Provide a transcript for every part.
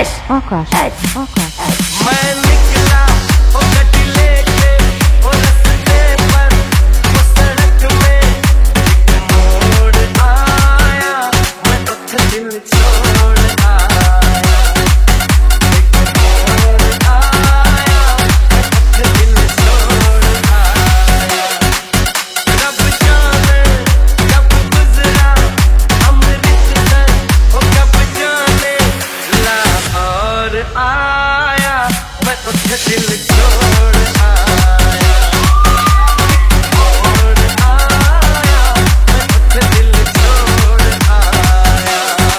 मैं निकला ओ गड्डी लेके ओ रस्ते पर वो सड़क में एक मोड़ आया, मैं उठ दिल छोड़ आया। एक मोड़ आया, मैं उठ दिल छोड़ आया। रब जाने कब गुजरा अमृतसर, ओ कब जाने लाहौर आया, मैं उठ दिल छोड़ आया। मोड़ आया, मैं उठ दिल छोड़ आया।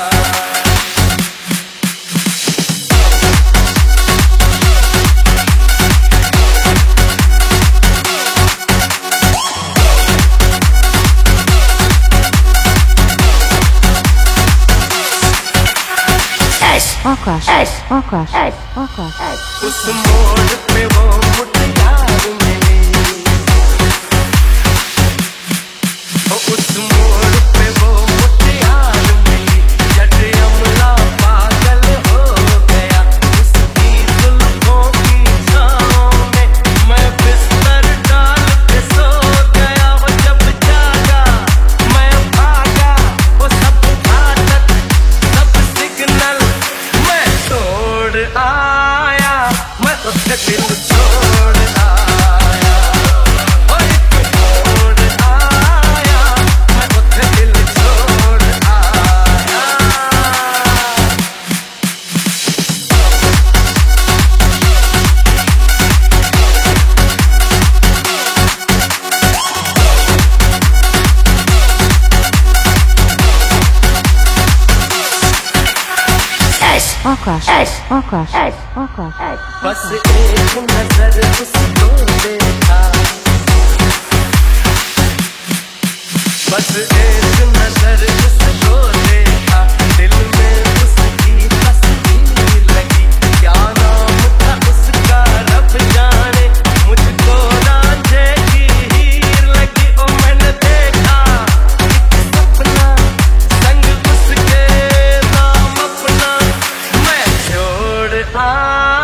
उस मोड़ पे वो मुटियार मिली, उस मोड़ पे वो मुटियार मिली। जट अमला पागल हो गया उसकी जुल्फों की छाँव में, मैं बिस्तर डाल के सो गया। वो जब जागा मैं भागा, वो सब फाटक सब सिग्नल मैं तोड़ आया, मैं उठ दिल छोड़ आया। ओ एक मोड़ आया, मैं उठ दिल छोड़ आया। बस एक नजर उसको देखा, बस एक नजर उसको देखा। दिल में उसकी तस्वीर लगी, क्या नाम था उसका रब जाने। मुझको रांझे की हीर लगी। ओ मैंने देखा एक सपना, संग उसके नाम अपना मैं छोड़ आया।